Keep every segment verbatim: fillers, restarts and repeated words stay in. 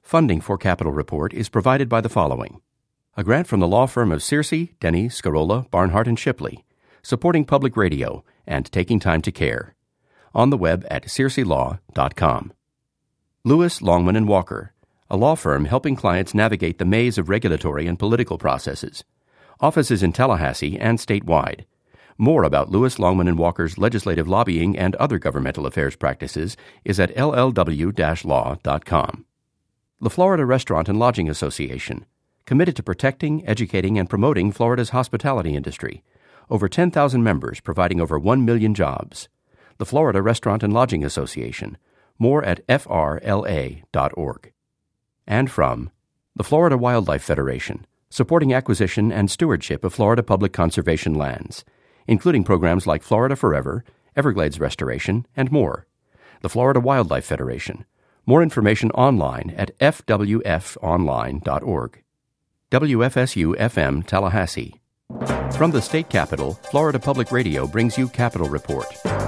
Funding for Capitol Report is provided by the following. A grant from the law firm of Searcy, Denny, Scarola, Barnhart, and Shipley, supporting public radio and taking time to care. On the web at searcy law dot com. Lewis, Longman and Walker, a law firm helping clients navigate the maze of regulatory and political processes. Offices in Tallahassee and statewide. More about Lewis, Longman and Walker's legislative lobbying and other governmental affairs practices is at l l w dash law dot com. The Florida Restaurant and Lodging Association, committed to protecting, educating, and promoting Florida's hospitality industry. Over ten thousand members providing over one million jobs. The Florida Restaurant and Lodging Association. More at f r l a dot org. And from the Florida Wildlife Federation, supporting acquisition and stewardship of Florida public conservation lands, including programs like Florida Forever, Everglades Restoration, and more. The Florida Wildlife Federation. More information online at f w f online dot org. W F S U F M Tallahassee. From the state capitol, Florida Public Radio brings you Capitol Report.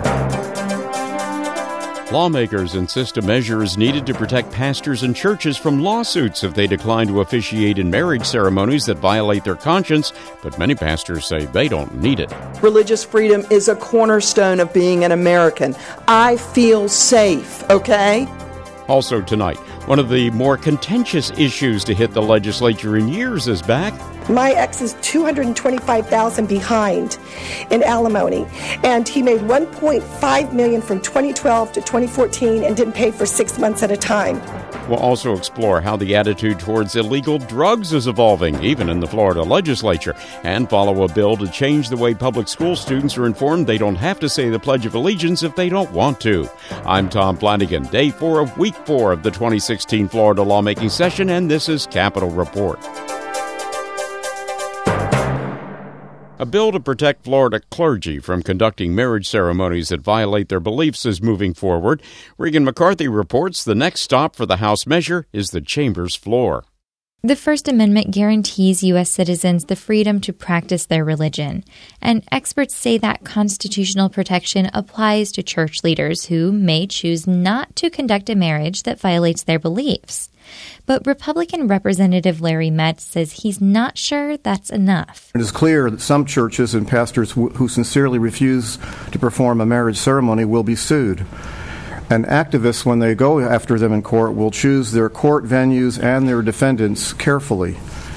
Lawmakers insist a measure is needed to protect pastors and churches from lawsuits if they decline to officiate in marriage ceremonies that violate their conscience, but many pastors say they don't need it. Religious freedom is a cornerstone of being an American. I feel safe, okay? Also tonight, one of the more contentious issues to hit the legislature in years is back. My ex is two hundred twenty-five thousand dollars behind in alimony, and he made one point five million dollars from twenty twelve to twenty fourteen and didn't pay for six months at a time. We'll also explore how the attitude towards illegal drugs is evolving, even in the Florida legislature, and follow a bill to change the way public school students are informed they don't have to say the Pledge of Allegiance if they don't want to. I'm Tom Flanagan, day four of week four of the twenty sixteen Florida lawmaking session, and this is Capitol Report. A bill to protect Florida clergy from conducting marriage ceremonies that violate their beliefs is moving forward. Regan McCarthy reports the next stop for the House measure is the chamber's floor. The First Amendment guarantees U S citizens the freedom to practice their religion, and experts say that constitutional protection applies to church leaders who may choose not to conduct a marriage that violates their beliefs. But Republican Representative Larry Metz says he's not sure that's enough. It is clear that some churches and pastors who sincerely refuse to perform a marriage ceremony will be sued. And activists, when they go after them in court, will choose their court venues and their defendants carefully.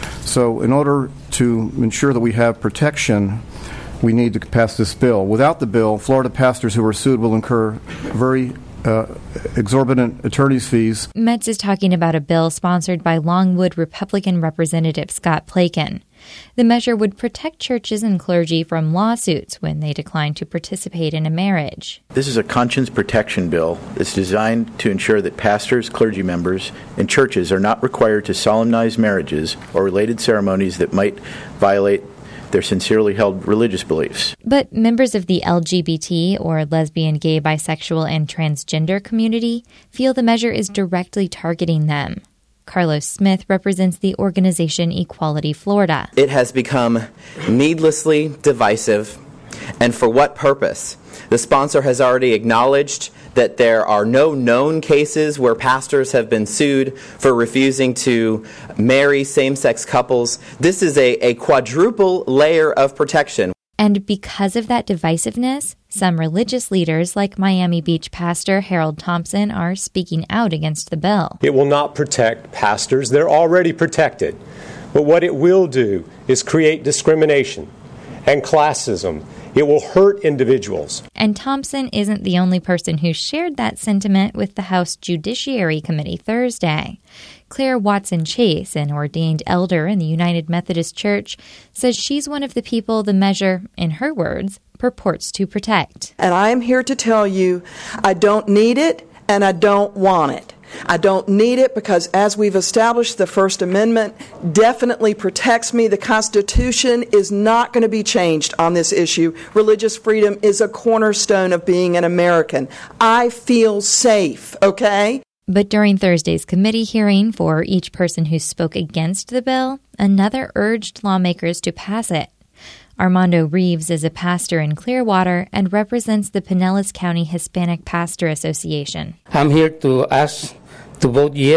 So in order to ensure that we have protection, we need to pass this bill. Without the bill, Florida pastors who are sued will incur very uh, exorbitant attorney's fees. Metz is talking about a bill sponsored by Longwood Republican Representative Scott Plakin. The measure would protect churches and clergy from lawsuits when they decline to participate in a marriage. This is a conscience protection bill. It's designed to ensure that pastors, clergy members, and churches are not required to solemnize marriages or related ceremonies that might violate their sincerely held religious beliefs. But members of the L G B T, or lesbian, gay, bisexual, and transgender community feel the measure is directly targeting them. Carlos Smith represents the organization Equality Florida. It has become needlessly divisive. And for what purpose? The sponsor has already acknowledged that there are no known cases where pastors have been sued for refusing to marry same-sex couples. This is a, a quadruple layer of protection. And because of that divisiveness, some religious leaders like Miami Beach pastor Harold Thompson are speaking out against the bill. It will not protect pastors. They're already protected. But what it will do is create discrimination and classism. It will hurt individuals. And Thompson isn't the only person who shared that sentiment with the House Judiciary Committee Thursday. Claire Watson Chase, an ordained elder in the United Methodist Church, says she's one of the people the measure, in her words, purports to protect. And I am here to tell you, I don't need it and I don't want it. I don't need it because, as we've established, the First Amendment definitely protects me. The Constitution is not going to be changed on this issue. Religious freedom is a cornerstone of being an American. I feel safe, okay? But during Thursday's committee hearing for each person who spoke against the bill, another urged lawmakers to pass it. Armando Reeves is a pastor in Clearwater and represents the Pinellas County Hispanic Pastor Association. I'm here to ask to vote yes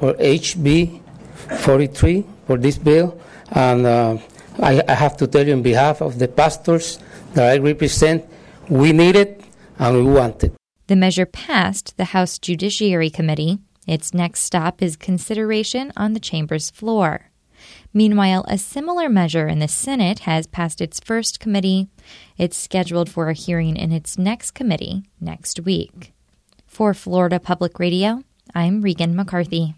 for H B forty-three, for this bill. And uh, I, I have to tell you on behalf of the pastors that I represent, we need it and we want it. The measure passed the House Judiciary Committee. Its next stop is consideration on the chamber's floor. Meanwhile, a similar measure in the Senate has passed its first committee. It's scheduled for a hearing in its next committee next week. For Florida Public Radio, I'm Regan McCarthy.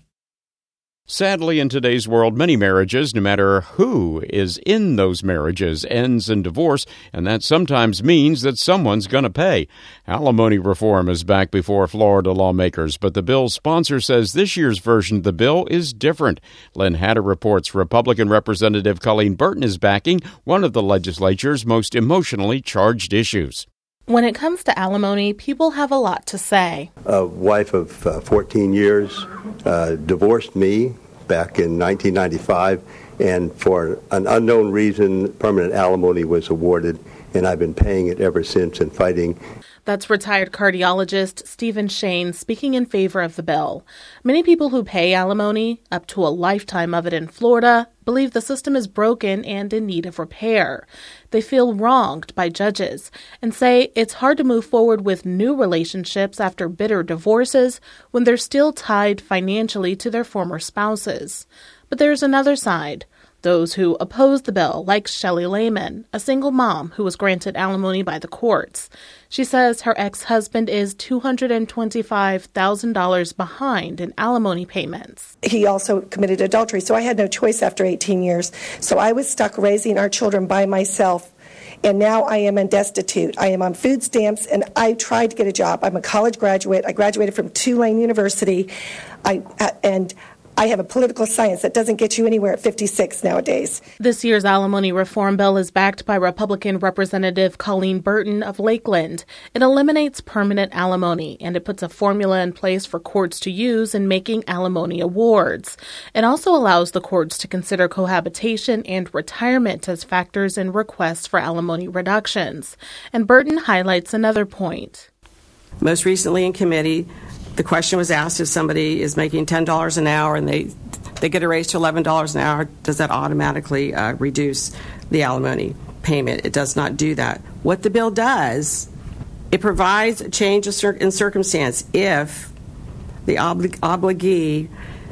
Sadly, in today's world, many marriages, no matter who is in those marriages, ends in divorce, and that sometimes means that someone's going to pay. Alimony reform is back before Florida lawmakers, but the bill's sponsor says this year's version of the bill is different. Lynn Hatter reports Republican Representative Colleen Burton is backing one of the legislature's most emotionally charged issues. When it comes to alimony, people have a lot to say. A wife of uh, fourteen years uh, divorced me back in nineteen ninety-five, and for an unknown reason, permanent alimony was awarded, and I've been paying it ever since and fighting. That's retired cardiologist Stephen Shane speaking in favor of the bill. Many people who pay alimony, up to a lifetime of it in Florida, believe the system is broken and in need of repair. They feel wronged by judges and say it's hard to move forward with new relationships after bitter divorces when they're still tied financially to their former spouses. But there's another side. Those who oppose the bill, like Shelley Lehman, a single mom who was granted alimony by the courts. She says her ex-husband is two hundred twenty-five thousand dollars behind in alimony payments. He also committed adultery, so I had no choice after eighteen years. So I was stuck raising our children by myself, and now I am destitute. I am on food stamps, and I tried to get a job. I'm a college graduate. I graduated from Tulane University, I uh, and I have a political science that doesn't get you anywhere at fifty-six nowadays. This year's alimony reform bill is backed by Republican Representative Colleen Burton of Lakeland. It eliminates permanent alimony, and it puts a formula in place for courts to use in making alimony awards. It also allows the courts to consider cohabitation and retirement as factors in requests for alimony reductions. And Burton highlights another point. Most recently in committee, the question was asked if somebody is making ten dollars an hour and they they get a raise to eleven dollars an hour, does that automatically uh, reduce the alimony payment? It does not do that. What the bill does, it provides a change in circumstance if the oblig- obligee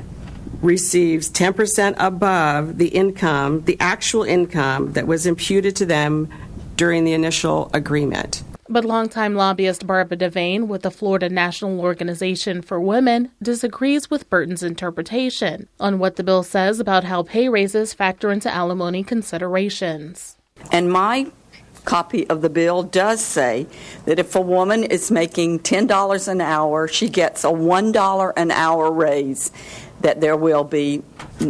receives ten percent above the income, the actual income that was imputed to them during the initial agreement. But longtime lobbyist Barbara Devane with the Florida National Organization for Women disagrees with Burton's interpretation on what the bill says about how pay raises factor into alimony considerations. And my copy of the bill does say that if a woman is making ten dollars an hour, she gets a one dollar an hour raise, that there will be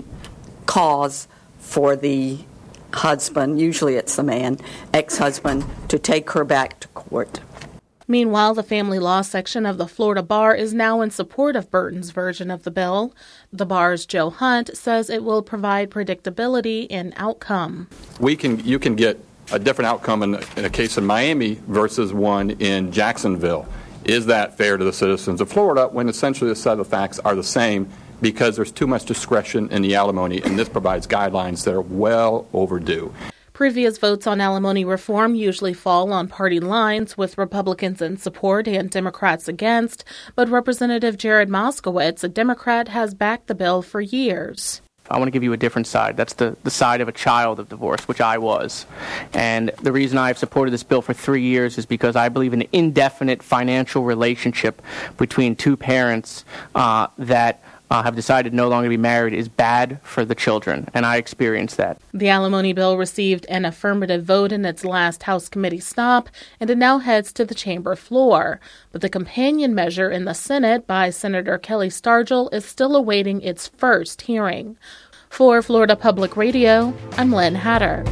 cause for the husband, usually it's the man, ex-husband, to take her back to court. Meanwhile, the family law section of the Florida Bar is now in support of Burton's version of the bill. The bar's Joe Hunt says it will provide predictability in outcome. We can, you can get a different outcome in, in a case in Miami versus one in Jacksonville. Is that fair to the citizens of Florida when essentially the set of facts are the same? Because there's too much discretion in the alimony, and this provides guidelines that are well overdue. Previous votes on alimony reform usually fall on party lines, with Republicans in support and Democrats against, but Representative Jared Moskowitz, a Democrat, has backed the bill for years. I want to give you a different side. That's the, the side of a child of divorce, which I was. And the reason I've supported this bill for three years is because I believe an indefinite financial relationship between two parents uh, that Uh, have decided no longer to be married is bad for the children, and I experienced that. The alimony bill received an affirmative vote in its last House committee stop, and it now heads to the chamber floor. But the companion measure in the Senate by Senator Kelly Stargel is still awaiting its first hearing. For Florida Public Radio, I'm Lynn Hatter.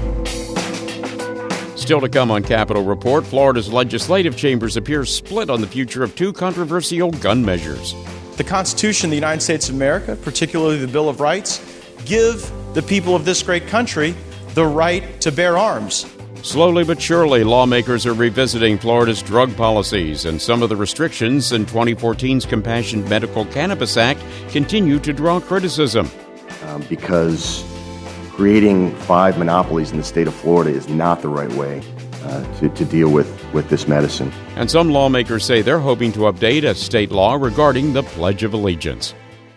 Still to come on Capitol Report, Florida's legislative chambers appear split on the future of two controversial gun measures. The Constitution of the United States of America, particularly the Bill of Rights, give the people of this great country the right to bear arms. Slowly but surely, lawmakers are revisiting Florida's drug policies, and some of the restrictions in twenty fourteen's Compassionate Medical Cannabis Act continue to draw criticism. Um, because creating five monopolies in the state of Florida is not the right way uh, to, to deal with, with this medicine. And some lawmakers say they're hoping to update a state law regarding the Pledge of Allegiance.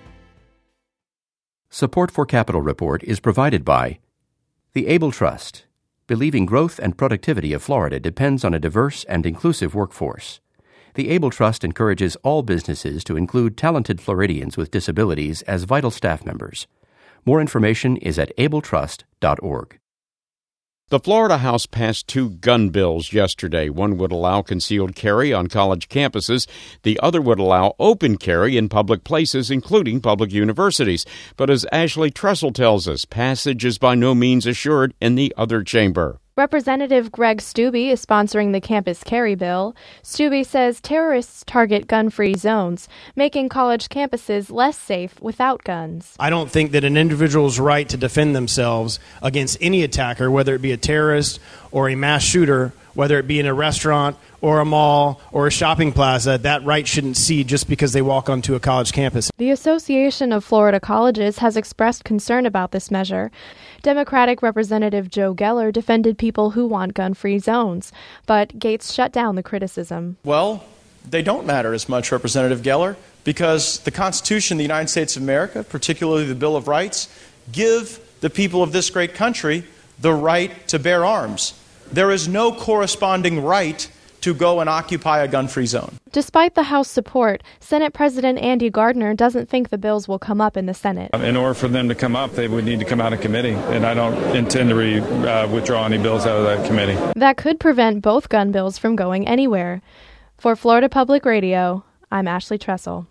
Support for Capitol Report is provided by the Able Trust, believing growth and productivity of Florida depends on a diverse and inclusive workforce. The Able Trust encourages all businesses to include talented Floridians with disabilities as vital staff members. More information is at able trust dot org. The Florida House passed two gun bills yesterday. One would allow concealed carry on college campuses. The other would allow open carry in public places, including public universities. But as Ashley Tressel tells us, passage is by no means assured in the other chamber. Representative Greg Steube is sponsoring the campus carry bill. Steube says terrorists target gun-free zones, making college campuses less safe without guns. I don't think that an individual's right to defend themselves against any attacker, whether it be a terrorist or a mass shooter, whether it be in a restaurant or a mall or a shopping plaza, that right shouldn't cede just because they walk onto a college campus. The Association of Florida Colleges has expressed concern about this measure. Democratic Representative Joe Geller defended people who want gun-free zones, but Gates shut down the criticism. Well, they don't matter as much, Representative Geller, because the Constitution of the United States of America, particularly the Bill of Rights, give the people of this great country the right to bear arms. There is no corresponding right to go and occupy a gun-free zone. Despite the House support, Senate President Andy Gardner doesn't think the bills will come up in the Senate. In order for them to come up, they would need to come out of committee, and I don't intend to re, uh, withdraw any bills out of that committee. That could prevent both gun bills from going anywhere. For Florida Public Radio, I'm Ashley Tressel.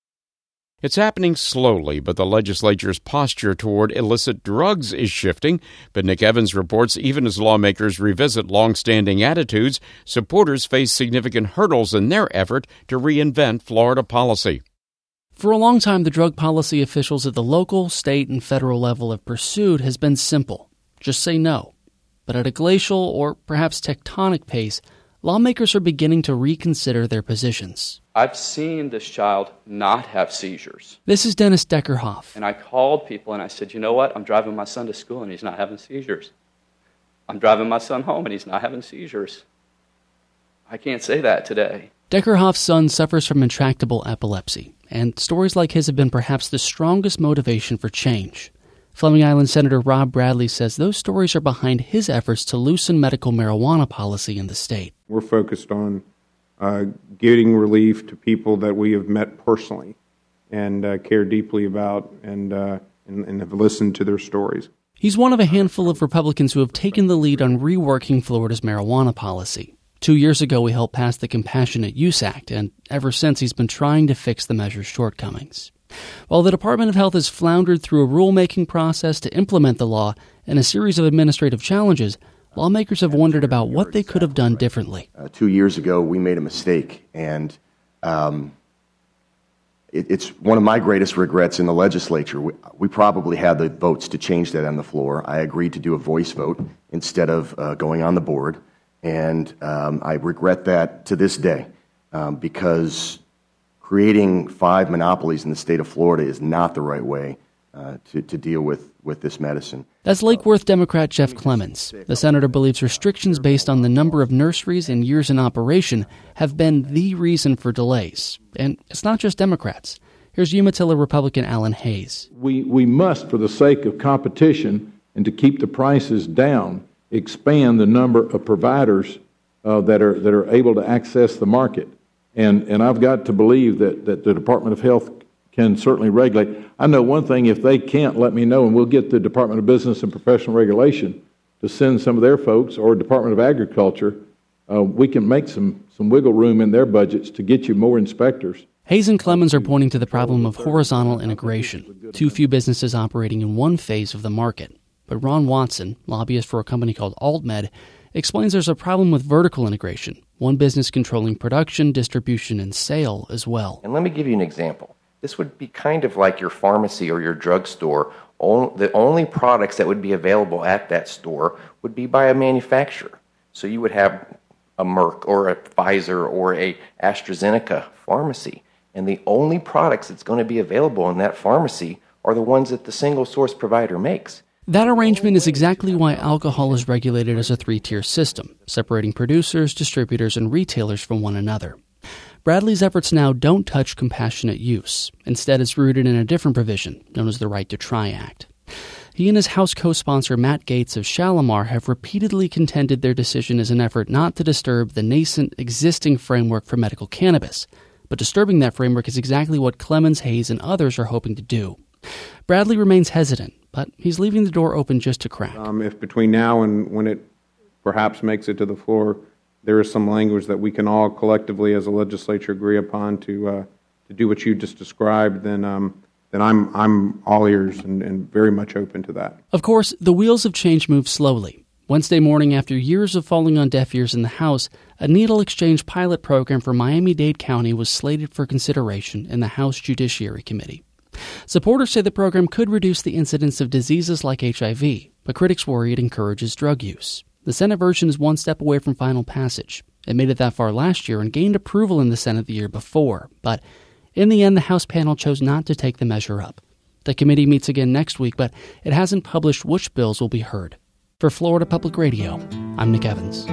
It's happening slowly, but the legislature's posture toward illicit drugs is shifting. But Nick Evans reports even as lawmakers revisit long-standing attitudes, supporters face significant hurdles in their effort to reinvent Florida policy. For a long time, the drug policy officials at the local, state, and federal level have pursued has been simple. Just say no. But at a glacial or perhaps tectonic pace, lawmakers are beginning to reconsider their positions. I've seen this child not have seizures. This is Dennis Deckerhoff. And I called people and I said, you know what? I'm driving my son to school and he's not having seizures. I'm driving my son home and he's not having seizures. I can't say that today. Deckerhoff's son suffers from intractable epilepsy, and stories like his have been perhaps the strongest motivation for change. Fleming Island Senator Rob Bradley says those stories are behind his efforts to loosen medical marijuana policy in the state. We're focused on uh, getting relief to people that we have met personally and uh, care deeply about and, uh, and, and have listened to their stories. He's one of a handful of Republicans who have taken the lead on reworking Florida's marijuana policy. Two years ago, he helped pass the Compassionate Use Act, and ever since he's been trying to fix the measure's shortcomings. While the Department of Health has floundered through a rulemaking process to implement the law and a series of administrative challenges, lawmakers have wondered about what they could have done differently. Uh, two years ago, we made a mistake, and um, it, it's one of my greatest regrets in the legislature. We, we probably had the votes to change that on the floor. I agreed to do a voice vote instead of uh, going on the board, and um, I regret that to this day um, because creating five monopolies in the state of Florida is not the right way uh, to, to deal with, with this medicine. That's Lake Worth Democrat Jeff Clemens. The senator believes restrictions based on the number of nurseries and years in operation have been the reason for delays. And it's not just Democrats. Here's Umatilla Republican Alan Hayes. We, we must, for the sake of competition and to keep the prices down, expand the number of providers uh, that are that are able to access the market. And and I've got to believe that, that the Department of Health can certainly regulate. I know one thing, if they can't, let me know, and we'll get the Department of Business and Professional Regulation to send some of their folks, or Department of Agriculture. Uh, we can make some, some wiggle room in their budgets to get you more inspectors. Hayes and Clemens are pointing to the problem of horizontal integration, too few businesses operating in one phase of the market. But Ron Watson, lobbyist for a company called AltMed, explains there's a problem with vertical integration, one business controlling production, distribution, and sale as well. And let me give you an example. This would be kind of like your pharmacy or your drugstore. The only products that would be available at that store would be by a manufacturer. So you would have a Merck or a Pfizer or a AstraZeneca pharmacy, and the only products that's going to be available in that pharmacy are the ones that the single source provider makes. That arrangement is exactly why alcohol is regulated as a three-tier system, separating producers, distributors, and retailers from one another. Bradley's efforts now don't touch compassionate use. Instead, it's rooted in a different provision, known as the Right to Try Act. He and his House co-sponsor Matt Gaetz of Shalimar have repeatedly contended their decision is an effort not to disturb the nascent existing framework for medical cannabis. But disturbing that framework is exactly what Clemens, Hayes, and others are hoping to do. Bradley remains hesitant, but he's leaving the door open just a crack. Um, if between now and when it perhaps makes it to the floor, there is some language that we can all collectively as a legislature agree upon to uh, to do what you just described, then um, then I'm I'm all ears and, and very much open to that. Of course, the wheels of change move slowly. Wednesday morning, after years of falling on deaf ears in the House, a needle exchange pilot program for Miami-Dade County was slated for consideration in the House Judiciary Committee. Supporters say the program could reduce the incidence of diseases like H I V, but critics worry it encourages drug use. The Senate version is one step away from final passage. It made it that far last year and gained approval in the Senate the year before, but in the end, the House panel chose not to take the measure up. The committee meets again next week, but it hasn't published which bills will be heard. For Florida Public Radio, I'm Nick Evans.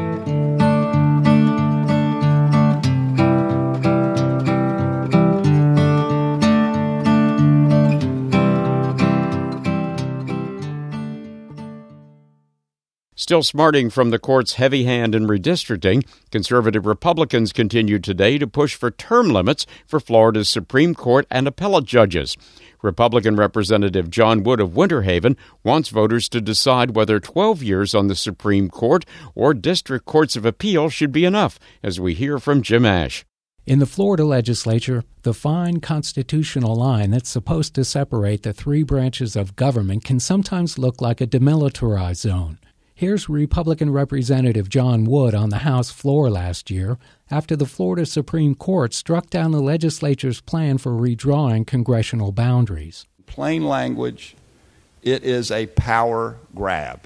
Still smarting from the court's heavy hand in redistricting, conservative Republicans continued today to push for term limits for Florida's Supreme Court and appellate judges. Republican Representative John Wood of Winter Haven wants voters to decide whether twelve years on the Supreme Court or district courts of appeal should be enough, as we hear from Jim Ash. In the Florida legislature, the fine constitutional line that's supposed to separate the three branches of government can sometimes look like a demilitarized zone. Here's Republican Representative John Wood on the House floor last year after the Florida Supreme Court struck down the legislature's plan for redrawing congressional boundaries. Plain language, it is a power grab.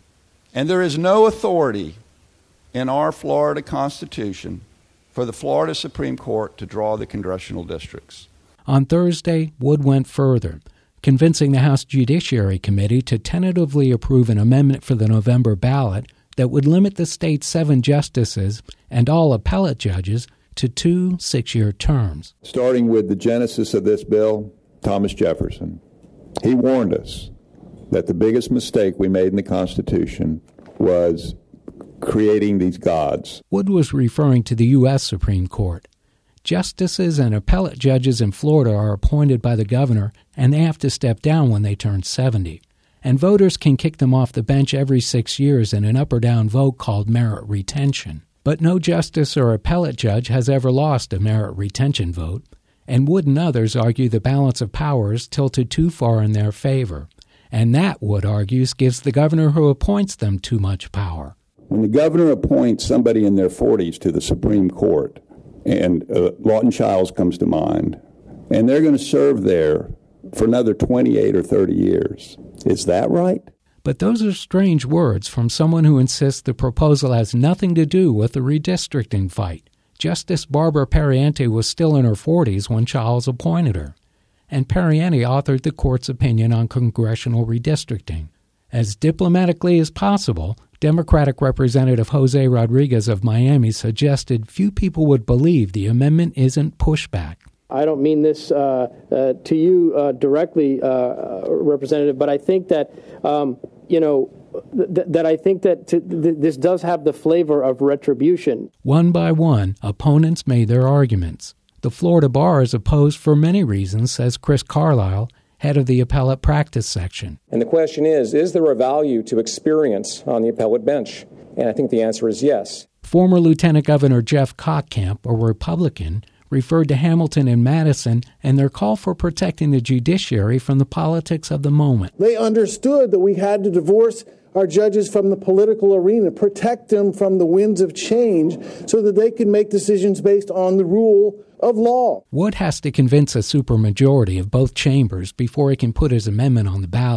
And there is no authority in our Florida Constitution for the Florida Supreme Court to draw the congressional districts. On Thursday, Wood went further, convincing the House Judiciary Committee to tentatively approve an amendment for the November ballot that would limit the state's seven justices and all appellate judges to two six-year terms. Starting with the genesis of this bill, Thomas Jefferson. He warned us that the biggest mistake we made in the Constitution was creating these gods. Wood was referring to the U S Supreme Court. Justices and appellate judges in Florida are appointed by the governor, and they have to step down when they turn seventy. And voters can kick them off the bench every six years in an up or down vote called merit retention. But no justice or appellate judge has ever lost a merit retention vote, and Wood and others argue the balance of powers tilted too far in their favor. And that, Wood argues, gives the governor who appoints them too much power. When the governor appoints somebody in their forties to the Supreme Court, and uh, Lawton Chiles comes to mind, and they're going to serve there for another twenty-eight or thirty years. Is that right? But those are strange words from someone who insists the proposal has nothing to do with the redistricting fight. Justice Barbara Periente was still in her forties when Chiles appointed her, and Periente authored the court's opinion on congressional redistricting. As diplomatically as possible, Democratic Representative Jose Rodriguez of Miami suggested few people would believe the amendment isn't pushback. I don't mean this uh, uh, to you uh, directly, uh, Representative, but I think that, um, you know, th- that I think that to, th- this does have the flavor of retribution. One by one, opponents made their arguments. The Florida bar is opposed for many reasons, says Chris Carlisle, head of the appellate practice section. And the question is, is there a value to experience on the appellate bench? And I think the answer is yes. Former Lieutenant Governor Jeff Kottkamp, a Republican, referred to Hamilton and Madison and their call for protecting the judiciary from the politics of the moment. They understood that we had to divorce our judges from the political arena, protect them from the winds of change so that they can make decisions based on the rule of law. Wood has to convince a supermajority of both chambers before he can put his amendment on the ballot.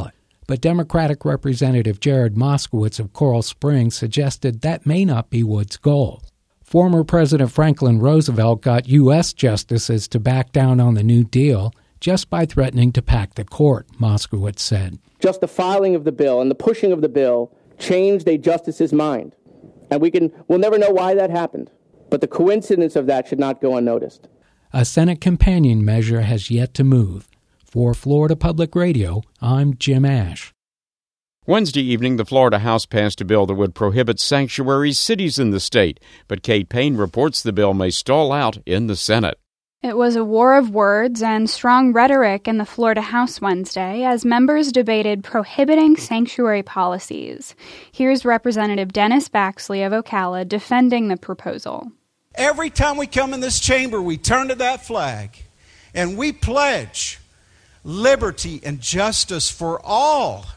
But Democratic Representative Jared Moskowitz of Coral Springs suggested that may not be Wood's goal. Former President Franklin Roosevelt got U S justices to back down on the New Deal just by threatening to pack the court, Moskowitz said. Just the filing of the bill and the pushing of the bill changed a justice's mind. And we can, we'll never know why that happened. But the coincidence of that should not go unnoticed. A Senate companion measure has yet to move. For Florida Public Radio, I'm Jim Ash. Wednesday evening, the Florida House passed a bill that would prohibit sanctuary cities in the state, but Kate Payne reports the bill may stall out in the Senate. It was a war of words and strong rhetoric in the Florida House Wednesday as members debated prohibiting sanctuary policies. Here's Representative Dennis Baxley of Ocala defending the proposal. Every time we come in this chamber, we turn to that flag and we pledge liberty and justice for all.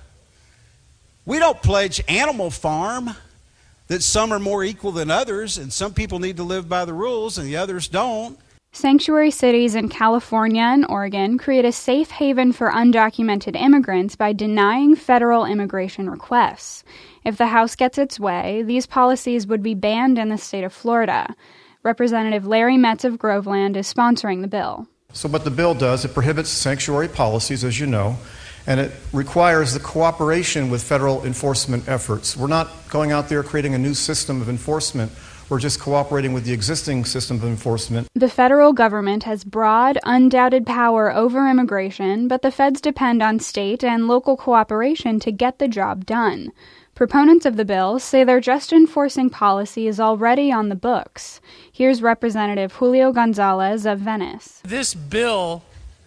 We don't pledge Animal Farm, that some are more equal than others, and some people need to live by the rules and the others don't. Sanctuary cities in California and Oregon create a safe haven for undocumented immigrants by denying federal immigration requests. If the House gets its way, these policies would be banned in the state of Florida. Representative Larry Metz of Groveland is sponsoring the bill. So what the bill does, it prohibits sanctuary policies, as you know, and it requires the cooperation with federal enforcement efforts. We're not going out there creating a new system of enforcement. We're just cooperating with the existing system of enforcement. The federal government has broad, undoubted power over immigration, but the feds depend on state and local cooperation to get the job done. Proponents of the bill say they're just enforcing policy is already on the books. Here's Representative Julio Gonzalez of Venice. This bill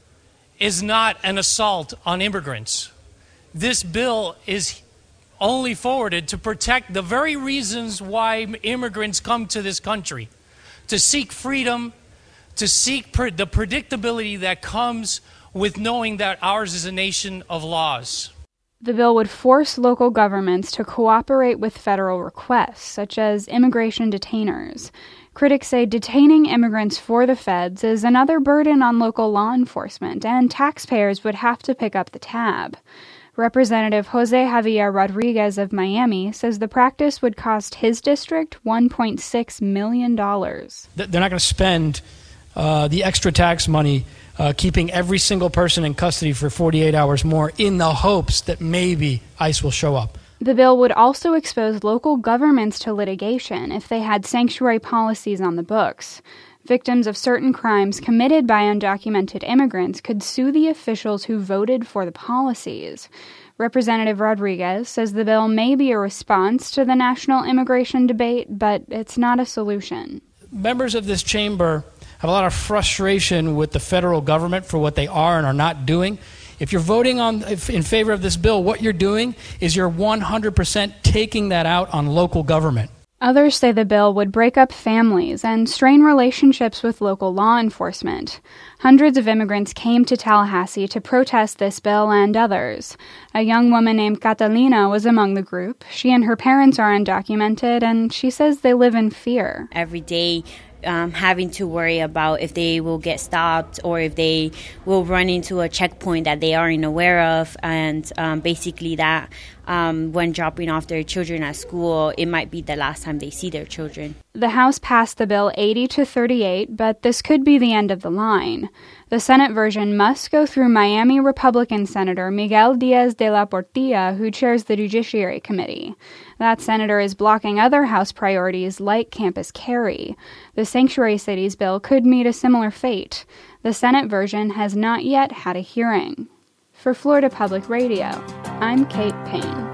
is not an assault on immigrants. This bill is only forwarded to protect the very reasons why immigrants come to this country, to seek freedom, to seek pre- the predictability that comes with knowing that ours is a nation of laws. The bill would force local governments to cooperate with federal requests, such as immigration detainers. Critics say detaining immigrants for the feds is another burden on local law enforcement, and taxpayers would have to pick up the tab. Representative Jose Javier Rodriguez of Miami says the practice would cost his district one point six million dollars. They're not going to spend uh, the extra tax money uh, keeping every single person in custody for forty-eight hours more in the hopes that maybe ICE will show up. The bill would also expose local governments to litigation if they had sanctuary policies on the books. Victims of certain crimes committed by undocumented immigrants could sue the officials who voted for the policies. Representative Rodriguez says the bill may be a response to the national immigration debate, but it's not a solution. Members of this chamber have a lot of frustration with the federal government for what they are and are not doing. If you're voting on in favor of this bill, what you're doing is you're one hundred percent taking that out on local government. Others say the bill would break up families and strain relationships with local law enforcement. Hundreds of immigrants came to Tallahassee to protest this bill and others. A young woman named Catalina was among the group. She and her parents are undocumented, and she says they live in fear. Every day, Um, having to worry about if they will get stopped or if they will run into a checkpoint that they aren't aware of, and um, basically that um, when dropping off their children at school, it might be the last time they see their children. The House passed the bill eighty to thirty-eight, but this could be the end of the line. The Senate version must go through Miami Republican Senator Miguel Diaz de la Portilla, who chairs the Judiciary Committee. That senator is blocking other House priorities like campus carry. The Sanctuary Cities bill could meet a similar fate. The Senate version has not yet had a hearing. For Florida Public Radio, I'm Kate Payne.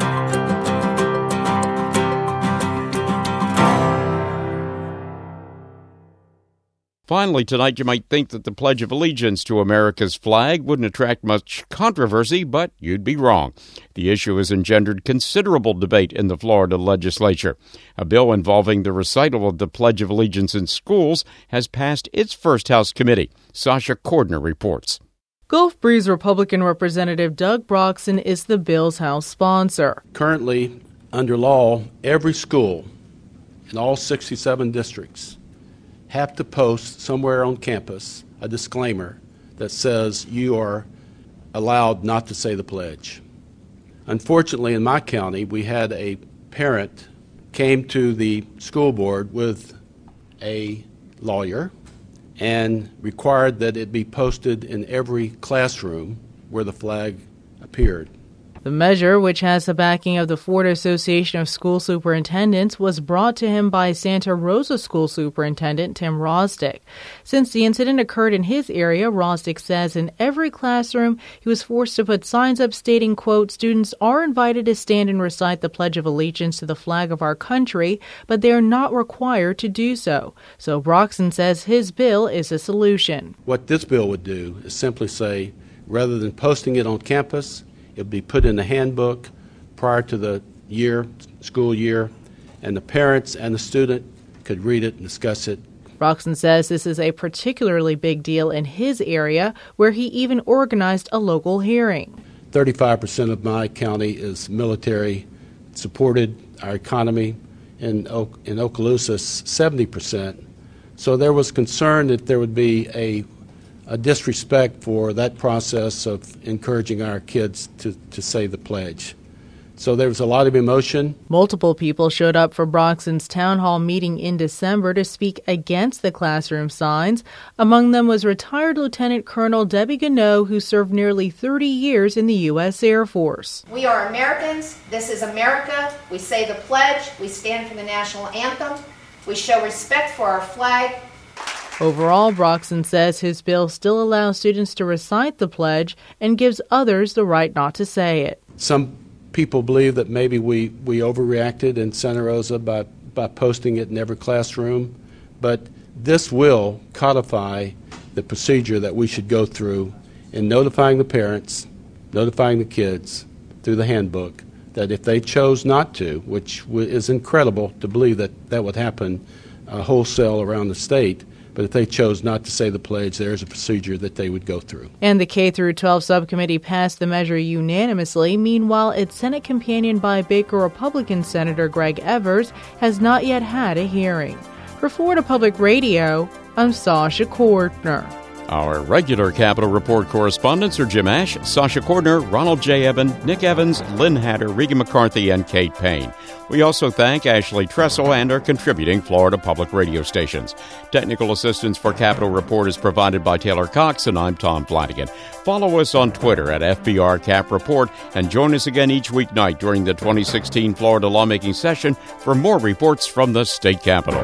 Finally, tonight you might think that the Pledge of Allegiance to America's flag wouldn't attract much controversy, but you'd be wrong. The issue has engendered considerable debate in the Florida legislature. A bill involving the recital of the Pledge of Allegiance in schools has passed its first House committee. Sasha Cordner reports. Gulf Breeze Republican Representative Doug Broxson is the bill's House sponsor. Currently, under law, every school in all sixty-seven districts have to post somewhere on campus a disclaimer that says you are allowed not to say the pledge. Unfortunately, in my county, we had a parent came to the school board with a lawyer and required that it be posted in every classroom where the flag appeared. The measure, which has the backing of the Florida Association of School Superintendents, was brought to him by Santa Rosa School Superintendent Tim Rosdick. Since the incident occurred in his area, Rosdick says in every classroom he was forced to put signs up stating, quote, students are invited to stand and recite the Pledge of Allegiance to the flag of our country, but they are not required to do so. So Broxson says his bill is a solution. What this bill would do is simply say, rather than posting it on campus, it would be put in the handbook prior to the year, school year, and the parents and the student could read it and discuss it. Broxson says this is a particularly big deal in his area, where he even organized a local hearing. thirty-five percent of my county is military supported, our economy. In, o- in Okaloosa, seventy percent. So there was concern that there would be a a disrespect for that process of encouraging our kids to, to say the pledge. So there was a lot of emotion. Multiple people showed up for Broxson's town hall meeting in December to speak against the classroom signs. Among them was retired Lieutenant Colonel Debbie Gano, who served nearly thirty years in the U S Air Force. We are Americans. This is America. We say the pledge. We stand for the national anthem. We show respect for our flag. Overall, Broxson says his bill still allows students to recite the pledge and gives others the right not to say it. Some people believe that maybe we, we overreacted in Santa Rosa by, by posting it in every classroom, but this will codify the procedure that we should go through in notifying the parents, notifying the kids through the handbook, that if they chose not to, which is incredible to believe that that would happen uh, wholesale around the state, but if they chose not to say the pledge, there is a procedure that they would go through. And the K through twelve subcommittee passed the measure unanimously. Meanwhile, its Senate companion by Baker Republican Senator Greg Evers has not yet had a hearing. For Florida Public Radio, I'm Sasha Cordner. Our regular Capitol Report correspondents are Jim Ash, Sasha Cordner, Ronald J. Evan, Nick Evans, Lynn Hatter, Regan McCarthy, and Kate Payne. We also thank Ashley Tressel and our contributing Florida Public Radio stations. Technical assistance for Capitol Report is provided by Taylor Cox, and I'm Tom Flanagan. Follow us on Twitter at F B R Cap Report, and join us again each weeknight during the twenty sixteen Florida lawmaking session for more reports from the state capitol.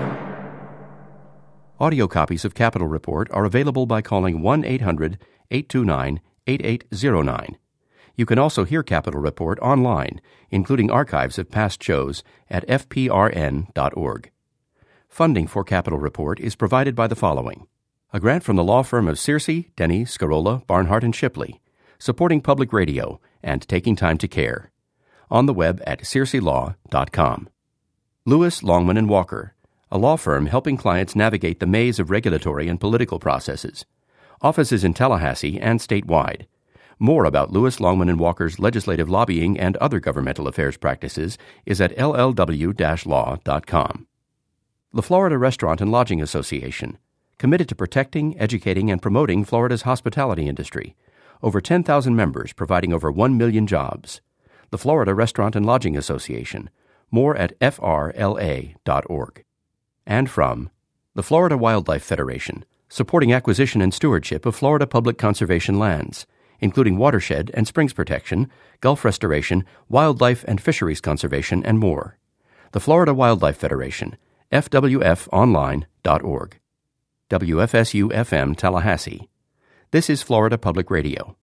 Audio copies of Capitol Report are available by calling one eight hundred eight two nine eight eight zero nine. You can also hear Capitol Report online, including archives of past shows at f p r n dot org. Funding for Capitol Report is provided by the following: a grant from the law firm of Searcy, Denny, Scarola, Barnhart, and Shipley, supporting public radio and taking time to care. On the web at searcy law dot com. Lewis, Longman and Walker, a law firm helping clients navigate the maze of regulatory and political processes. Offices in Tallahassee and statewide. More about Lewis, Longman and Walker's legislative lobbying and other governmental affairs practices is at l l w dash law dot com. The Florida Restaurant and Lodging Association, committed to protecting, educating, and promoting Florida's hospitality industry. Over ten thousand members providing over one million jobs. The Florida Restaurant and Lodging Association. More at f r l a dot org. And from the Florida Wildlife Federation, supporting acquisition and stewardship of Florida public conservation lands, including watershed and springs protection, Gulf restoration, wildlife and fisheries conservation, and more. The Florida Wildlife Federation, f w f online dot org. W F S U F M Tallahassee. This is Florida Public Radio.